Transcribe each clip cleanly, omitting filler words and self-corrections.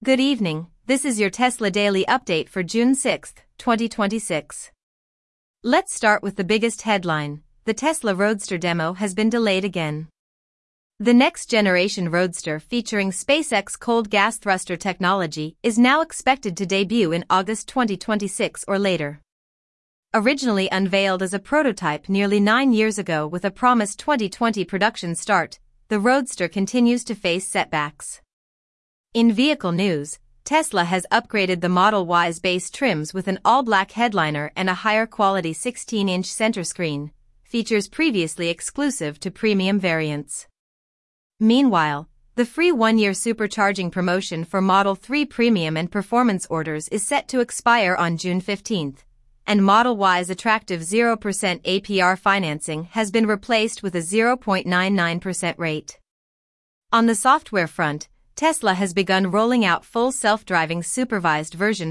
Good evening, this is your Tesla Daily Update for June 6, 2026. Let's start with the biggest headline. The Tesla Roadster demo has been delayed again. The next-generation Roadster featuring SpaceX cold gas thruster technology is now expected to debut in August 2026 or later. Originally unveiled as a prototype nearly 9 years ago with a promised 2020 production start, the Roadster continues to face setbacks. In vehicle news, Tesla has upgraded the Model Y's base trims with an all-black headliner and a higher-quality 16-inch center screen, features previously exclusive to premium variants. Meanwhile, the free 1-year supercharging promotion for Model 3 Premium and Performance orders is set to expire on June 15, and Model Y's attractive 0% APR financing has been replaced with a 0.99% rate. On the software front, Tesla has begun rolling out full self-driving supervised version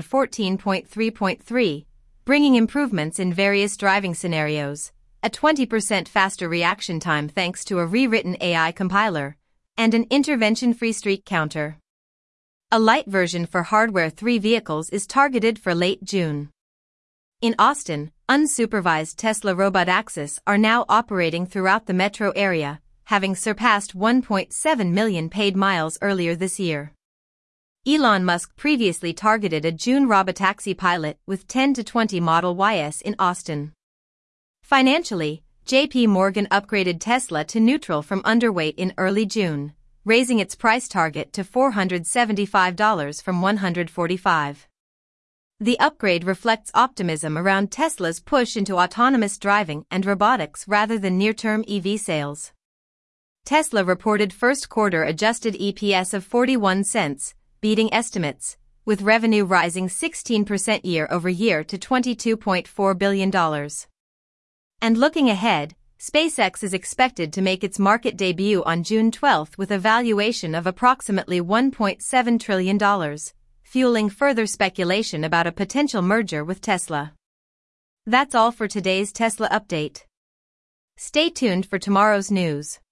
14.3.3, bringing improvements in various driving scenarios, a 20% faster reaction time thanks to a rewritten AI compiler, and an intervention-free streak counter. A light version for Hardware 3 vehicles is targeted for late June. In Austin, unsupervised Tesla Robotaxis are now operating throughout the metro area, having surpassed 1.7 million paid miles earlier this year. Elon Musk previously targeted a June Robotaxi pilot with 10 to 20 Model Ys in Austin. Financially, JP Morgan upgraded Tesla to neutral from underweight in early June, raising its price target to $475 from $145. The upgrade reflects optimism around Tesla's push into autonomous driving and robotics rather than near-term EV sales. Tesla reported first-quarter adjusted EPS of 41 cents, beating estimates, with revenue rising 16% year-over-year to $22.4 billion. And looking ahead, SpaceX is expected to make its market debut on June 12 with a valuation of approximately $1.7 trillion, fueling further speculation about a potential merger with Tesla. That's all for today's Tesla update. Stay tuned for tomorrow's news.